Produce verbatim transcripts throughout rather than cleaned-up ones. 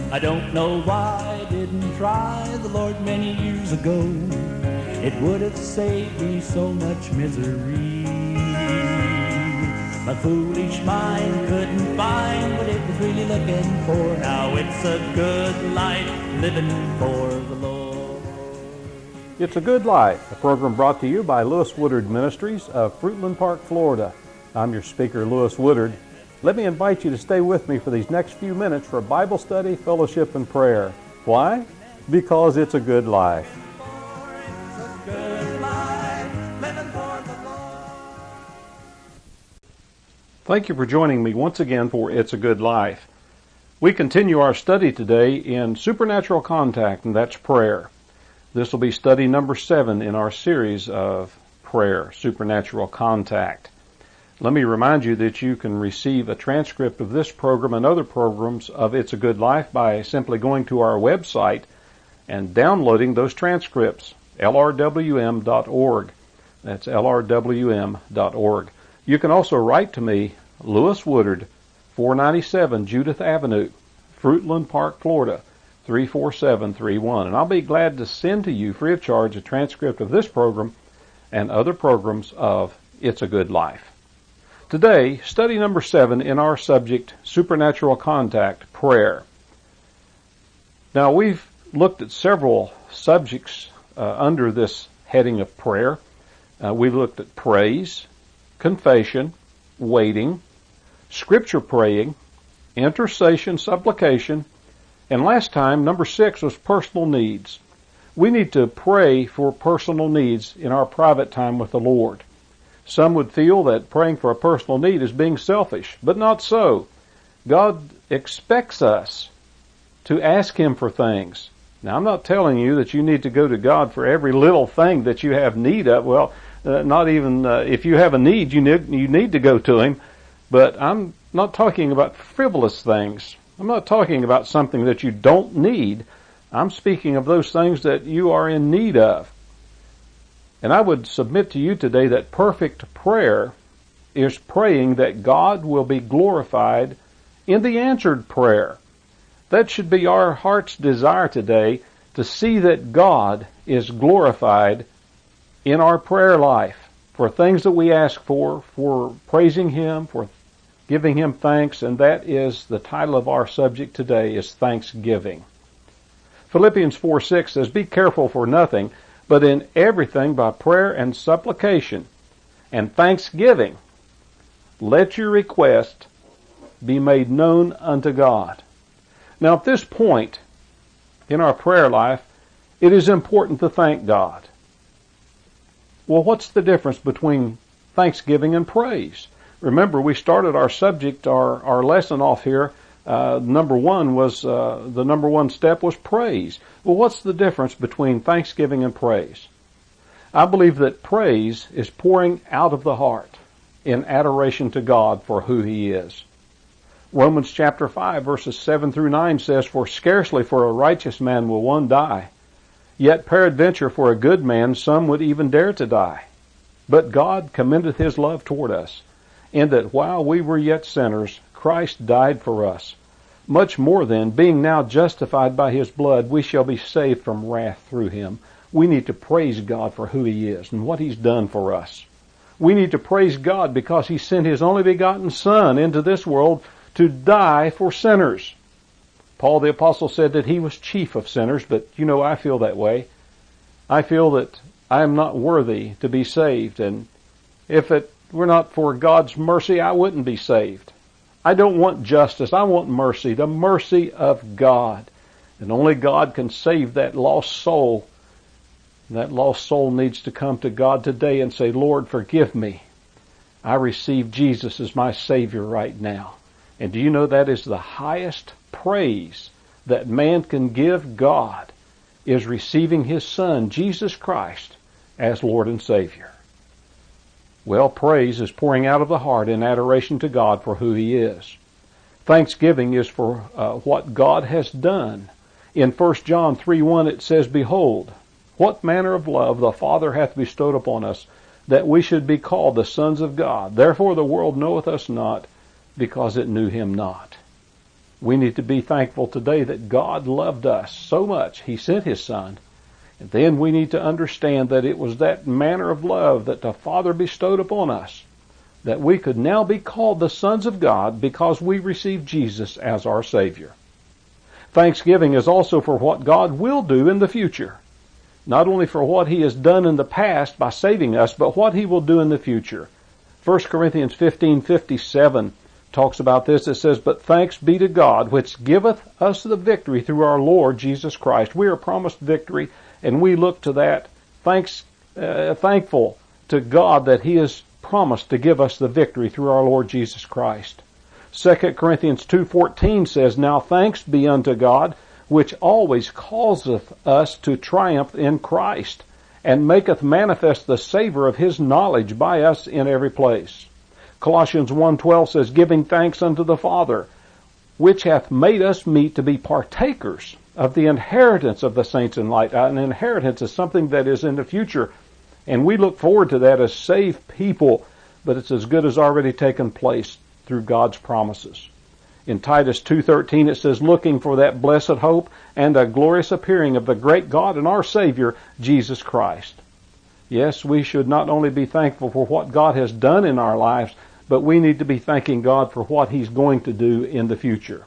I don't know why I didn't try the Lord many years ago. It would have saved me so much misery. My foolish mind couldn't find what it was really looking for. Now it's a good life living for the Lord. It's a Good Life, a program brought to you by Lewis Woodard Ministries of Fruitland Park, Florida. I'm your speaker, Lewis Woodard. Let me invite you to stay with me for these next few minutes for Bible study, fellowship, and prayer. Why? Because it's a good life. Thank you for joining me once again for It's a Good Life. We continue our study today in supernatural contact, and that's prayer. This will be study number seven in our series of prayer, supernatural contact. Let me remind you that you can receive a transcript of this program and other programs of It's a Good Life by simply going to our website and downloading those transcripts, L R W M dot org. That's L R W M dot org. You can also write to me, Lewis Woodard, four ninety-seven Judith Avenue, Fruitland Park, Florida, three four seven three one. And I'll be glad to send to you free of charge a transcript of this program and other programs of It's a Good Life. Today, study number seven in our subject, supernatural contact, prayer. Now, we've looked at several subjects uh, under this heading of prayer. Uh, we've looked at praise, confession, waiting, scripture praying, intercession, supplication, and last time, number six was personal needs. We need to pray for personal needs in our private time with the Lord. Some would feel that praying for a personal need is being selfish, but not so. God expects us to ask Him for things. Now, I'm not telling you that you need to go to God for every little thing that you have need of. Well, uh, not even uh, if you have a need, you need, you need to go to Him. But I'm not talking about frivolous things. I'm not talking about something that you don't need. I'm speaking of those things that you are in need of. And I would submit to you today that perfect prayer is praying that God will be glorified in the answered prayer. That should be our heart's desire today, to see that God is glorified in our prayer life for things that we ask for, for praising Him, for giving Him thanks, and that is the title of our subject today, is thanksgiving. Philippians four six says, "Be careful for nothing, but in everything by prayer and supplication and thanksgiving, let your request be made known unto God." Now, at this point in our prayer life, it is important to thank God. Well, what's the difference between thanksgiving and praise? Remember, we started our subject, our, our lesson off here. Uh, number one was, uh, the number one step was praise. Well, what's the difference between thanksgiving and praise? I believe that praise is pouring out of the heart in adoration to God for who He is. Romans chapter five verses seven through nine says, "For scarcely for a righteous man will one die, yet peradventure for a good man some would even dare to die. But God commendeth His love toward us, in that while we were yet sinners, Christ died for us. Much more then, being now justified by His blood, we shall be saved from wrath through Him." We need to praise God for who He is and what He's done for us. We need to praise God because He sent His only begotten Son into this world to die for sinners. Paul the Apostle said that he was chief of sinners, but you know, I feel that way. I feel that I am not worthy to be saved, and if it were not for God's mercy, I wouldn't be saved. I don't want justice. I want mercy, the mercy of God. And only God can save that lost soul. And that lost soul needs to come to God today and say, "Lord, forgive me. I receive Jesus as my Savior right now." And do you know that is the highest praise that man can give God, is receiving His Son, Jesus Christ, as Lord and Savior. Well, praise is pouring out of the heart in adoration to God for who He is. Thanksgiving is for uh, what God has done. In First John three one it says, "Behold, what manner of love the Father hath bestowed upon us, that we should be called the sons of God. Therefore the world knoweth us not, because it knew Him not." We need to be thankful today that God loved us so much, He sent His Son. And then we need to understand that it was that manner of love that the Father bestowed upon us, that we could now be called the sons of God because we received Jesus as our Savior. Thanksgiving is also for what God will do in the future. Not only for what He has done in the past by saving us, but what He will do in the future. First Corinthians fifteen fifty-seven talks about this. It says, "But thanks be to God, which giveth us the victory through our Lord Jesus Christ." We are promised victory, and we look to that, thanks, uh, thankful to God that He has promised to give us the victory through our Lord Jesus Christ. Second Corinthians two fourteen says, "Now thanks be unto God, which always causeth us to triumph in Christ, and maketh manifest the savour of His knowledge by us in every place." Colossians one twelve says, "Giving thanks unto the Father, which hath made us meet to be partakers of the inheritance of the saints in light." An inheritance is something that is in the future, and we look forward to that as saved people, but it's as good as already taken place through God's promises. In Titus two thirteen it says, "Looking for that blessed hope and a glorious appearing of the great God and our Savior, Jesus Christ." Yes, we should not only be thankful for what God has done in our lives, but we need to be thanking God for what He's going to do in the future.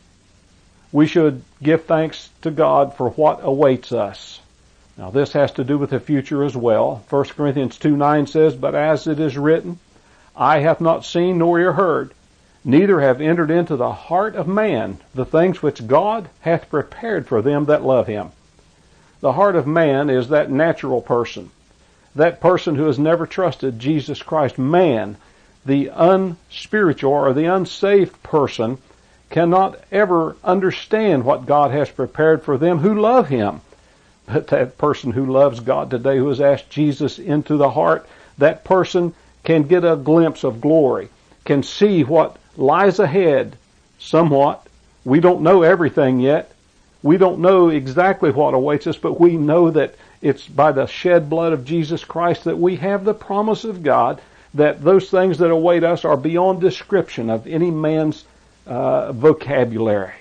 We should give thanks to God for what awaits us. Now this has to do with the future as well. First Corinthians two nine says, "But as it is written, eye hath not seen nor ear heard, neither have entered into the heart of man the things which God hath prepared for them that love Him." The heart of man is that natural person, that person who has never trusted Jesus Christ. Man, the unspiritual or the unsaved person, cannot ever understand what God has prepared for them who love Him. But that person who loves God today, who has asked Jesus into the heart, that person can get a glimpse of glory, can see what lies ahead somewhat. We don't know everything yet. We don't know exactly what awaits us, but we know that it's by the shed blood of Jesus Christ that we have the promise of God that those things that await us are beyond description of any man's uh, vocabulary.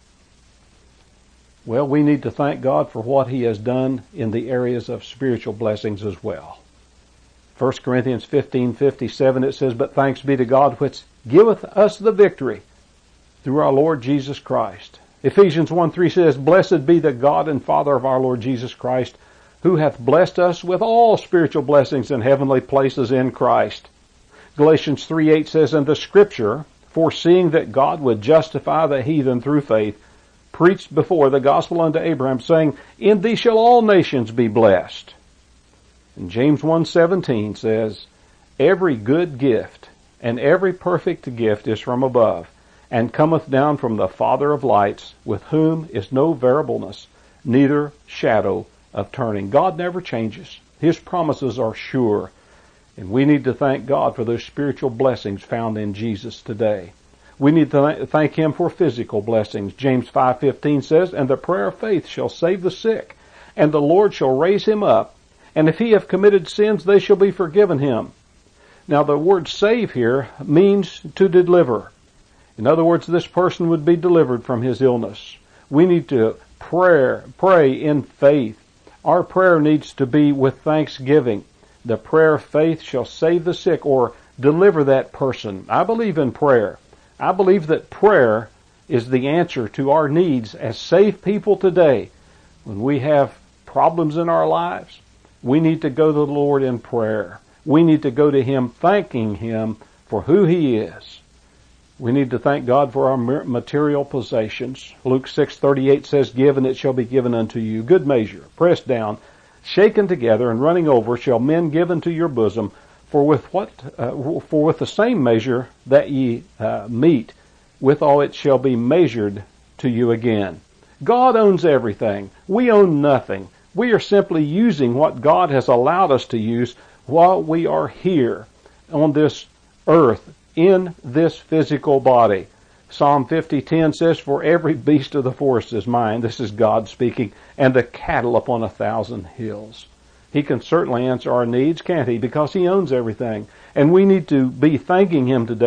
Well, we need to thank God for what He has done in the areas of spiritual blessings as well. First Corinthians fifteen fifty-seven it says, "But thanks be to God, which giveth us the victory through our Lord Jesus Christ." Ephesians one three says, "Blessed be the God and Father of our Lord Jesus Christ, who hath blessed us with all spiritual blessings in heavenly places in Christ." Galatians three eight says, "And the Scripture, foreseeing that God would justify the heathen through faith, preached before the gospel unto Abraham, saying, In thee shall all nations be blessed." And James one seventeen says, "Every good gift and every perfect gift is from above, and cometh down from the Father of lights, with whom is no variableness, neither shadow of turning." God never changes. His promises are sure. And we need to thank God for those spiritual blessings found in Jesus today. We need to thank Him for physical blessings. James five fifteen says, "And the prayer of faith shall save the sick, and the Lord shall raise him up. And if he have committed sins, they shall be forgiven him." Now the word save here means to deliver. In other words, this person would be delivered from his illness. We need to pray, pray in faith. Our prayer needs to be with thanksgiving. The prayer of faith shall save the sick, or deliver that person. I believe in prayer. I believe that prayer is the answer to our needs as saved people today. When we have problems in our lives, we need to go to the Lord in prayer. We need to go to Him thanking Him for who He is. We need to thank God for our material possessions. Luke six thirty-eight says, "Give, and it shall be given unto you. Good measure, pressed down, shaken together, and running over, shall men give into your bosom. For with what, uh, for with the same measure that ye uh, meet, withal it shall be measured to you again." God owns everything. We own nothing. We are simply using what God has allowed us to use while we are here on this earth, in this physical body. Psalm fifty ten says, "For every beast of the forest is mine," this is God speaking, "and the cattle upon a thousand hills." He can certainly answer our needs, can't He? Because He owns everything. And we need to be thanking Him today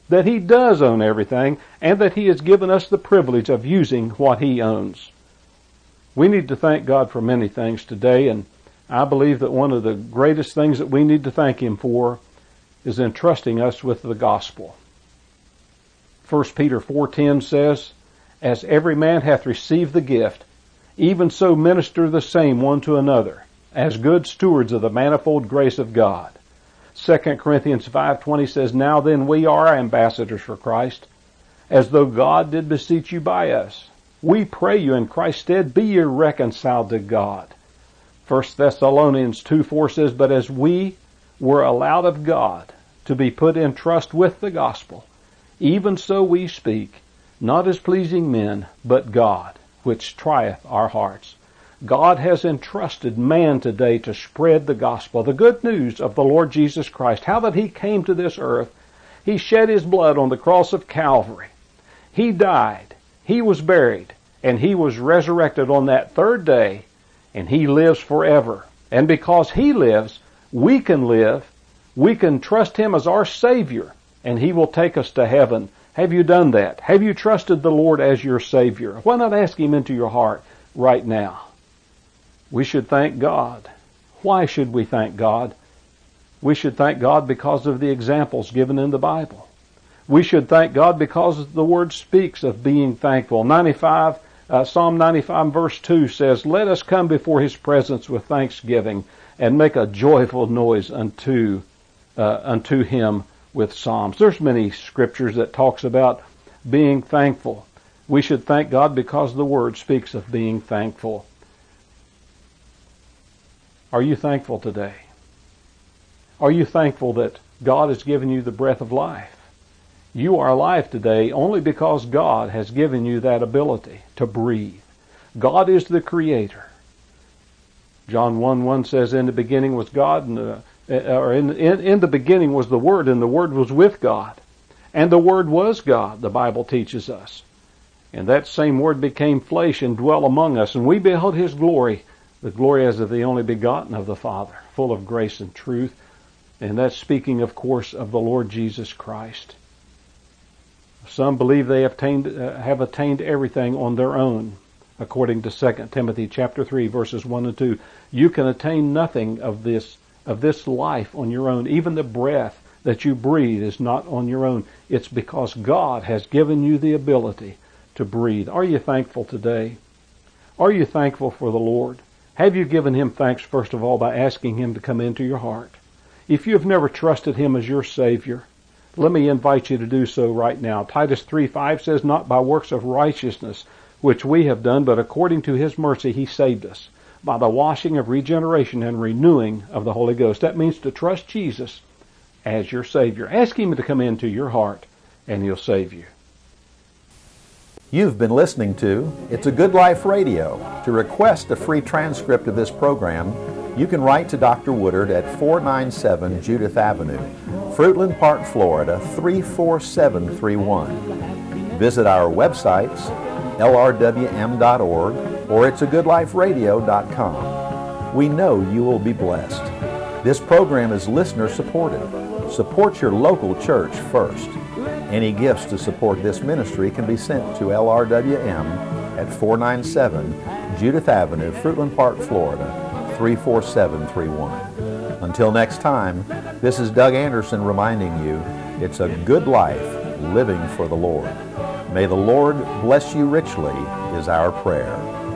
that He does own everything, and that He has given us the privilege of using what He owns. We need to thank God for many things today, and I believe that one of the greatest things that we need to thank Him for is entrusting us with the gospel. First Peter four ten says, "As every man hath received the gift, even so minister the same one to another, as good stewards of the manifold grace of God." Second Corinthians five twenty says, "Now then we are ambassadors for Christ, as though God did beseech you by us. We pray you in Christ's stead, be ye reconciled to God." First Thessalonians two four says, "But as we were allowed of God to be put in trust with the gospel, even so we speak, not as pleasing men, but God, which trieth our hearts." God has entrusted man today to spread the gospel, the good news of the Lord Jesus Christ, how that He came to this earth. He shed His blood on the cross of Calvary. He died. He was buried. And He was resurrected on that third day. And He lives forever. And because He lives, we can live. We can trust Him as our Savior. And He will take us to heaven. Have you done that? Have you trusted the Lord as your Savior? Why not ask Him into your heart right now? We should thank God. Why should we thank God? We should thank God because of the examples given in the Bible. We should thank God because the Word speaks of being thankful. ninety-five, uh, Psalm ninety-five verse two says, "Let us come before His presence with thanksgiving and make a joyful noise unto, uh, unto Him with psalms." There's many scriptures that talks about being thankful. We should thank God because the Word speaks of being thankful. Are you thankful today? Are you thankful that God has given you the breath of life? You are alive today only because God has given you that ability to breathe. God is the Creator. John one one says, "In the beginning was God," and the, or in, in, in the beginning was the Word, and the Word was with God. And the Word was God, the Bible teaches us. And that same Word became flesh and dwelt among us, and we beheld His glory, the glory as of the only begotten of the Father, full of grace and truth. And that's speaking, of course, of the Lord Jesus Christ. Some believe they have attained, uh, have attained everything on their own, according to Second Timothy chapter three, verses one and two. You can attain nothing of this, of this life on your own. Even the breath that you breathe is not on your own. It's because God has given you the ability to breathe. Are you thankful today? Are you thankful for the Lord? Have you given Him thanks, first of all, by asking Him to come into your heart? If you have never trusted Him as your Savior, let me invite you to do so right now. Titus three five says, "Not by works of righteousness, which we have done, but according to His mercy He saved us, by the washing of regeneration and renewing of the Holy Ghost." That means to trust Jesus as your Savior. Ask Him to come into your heart, and He'll save you. You've been listening to It's a Good Life Radio. To request a free transcript of this program, you can write to Doctor Woodard at four ninety-seven Judith Avenue, Fruitland Park, Florida, three four seven three one. Visit our websites, L R W M dot org or it's a good life radio dot com. We know you will be blessed. This program is listener supported. Support your local church first. Any gifts to support this ministry can be sent to L R W M at four ninety-seven Judith Avenue, Fruitland Park, Florida, three four seven three one. Until next time, this is Doug Anderson reminding you, it's a good life living for the Lord. May the Lord bless you richly is our prayer.